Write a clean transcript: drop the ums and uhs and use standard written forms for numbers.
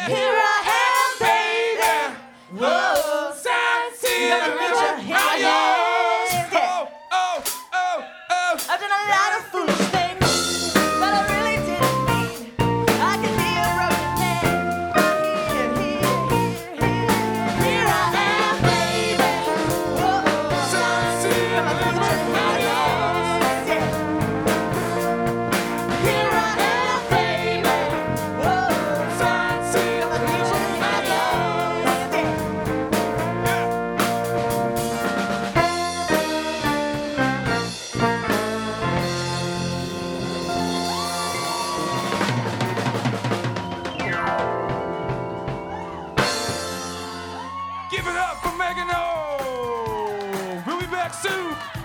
Here I am, baby. Whoa, sign, see, I'm reaching higher. I've done a lot of foolish things that I really didn't mean. I could be a broken man, but here I am, baby. Whoa, sign, see, I'm reaching higher. Here I am, baby. Whoa, sign, see, I'm reaching higher. Give it up for Megan O. We'll be back soon.